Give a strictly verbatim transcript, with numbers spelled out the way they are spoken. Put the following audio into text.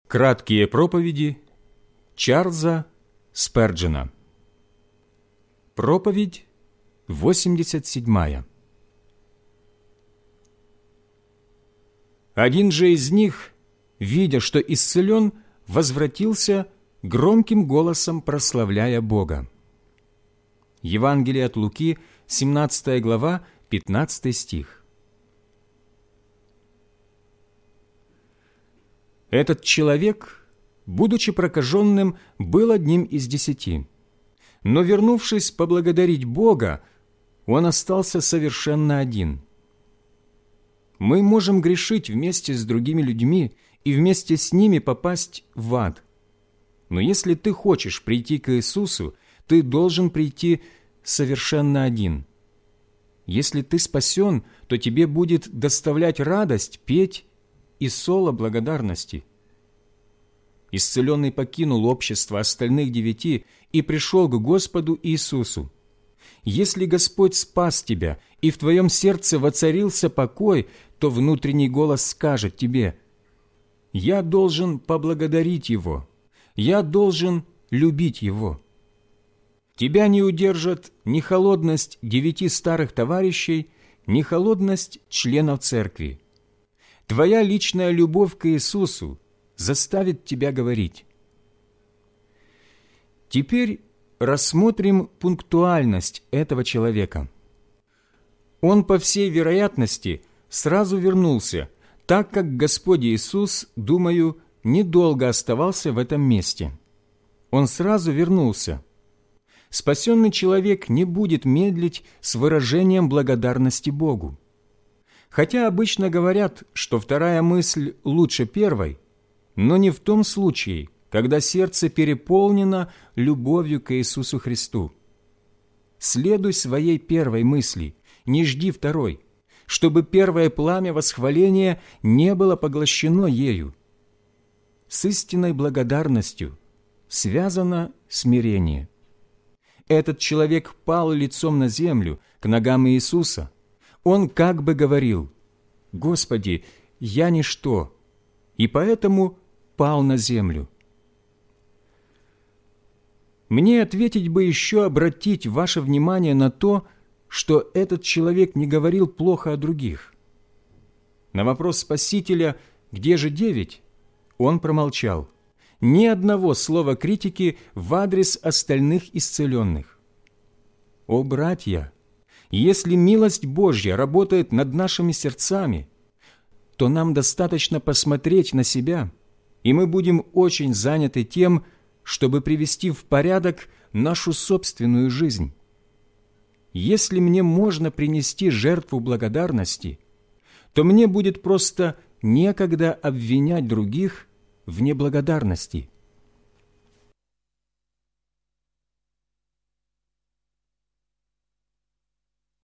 Краткие проповеди Чарльза Сперджена. Проповедь восемьдесят седьмая. Один же из них, видя, что исцелен, возвратился, громким голосом прославляя Бога. Евангелие от Луки, семнадцатая глава, пятнадцатый стих. Этот человек, будучи прокаженным, был одним из десяти. Но, вернувшись поблагодарить Бога, он остался совершенно один. Мы можем грешить вместе с другими людьми и вместе с ними попасть в ад. Но если ты хочешь прийти к Иисусу, ты должен прийти совершенно один. Если ты спасен, то тебе будет доставлять радость петь и соло благодарности. Исцеленный покинул общество остальных девяти и пришел к Господу Иисусу. Если Господь спас тебя, и в твоем сердце воцарился покой, то внутренний голос скажет тебе: «Я должен поблагодарить Его, я должен любить Его». Тебя не удержат ни холодность девяти старых товарищей, ни холодность членов церкви. Твоя личная любовь к Иисусу заставит тебя говорить. Теперь рассмотрим пунктуальность этого человека. Он, по всей вероятности, сразу вернулся, так как Господь Иисус, думаю, недолго оставался в этом месте. Он сразу вернулся. Спасенный человек не будет медлить с выражением благодарности Богу. Хотя обычно говорят, что вторая мысль лучше первой, но не в том случае, когда сердце переполнено любовью к Иисусу Христу. Следуй своей первой мысли, не жди второй, чтобы первое пламя восхваления не было поглощено ею. С истинной благодарностью связано смирение. Этот человек пал лицом на землю к ногам Иисуса. Он как бы говорил: «Господи, я ничто», и поэтому пал на землю. Мне ответить бы еще обратить ваше внимание на то, что этот человек не говорил плохо о других. На вопрос Спасителя «Где же девять?» он промолчал. Ни одного слова критики в адрес остальных исцеленных. О, братья! Если милость Божья работает над нашими сердцами, то нам достаточно посмотреть на себя, и мы будем очень заняты тем, чтобы привести в порядок нашу собственную жизнь. Если мне можно принести жертву благодарности, то мне будет просто некогда обвинять других в неблагодарности.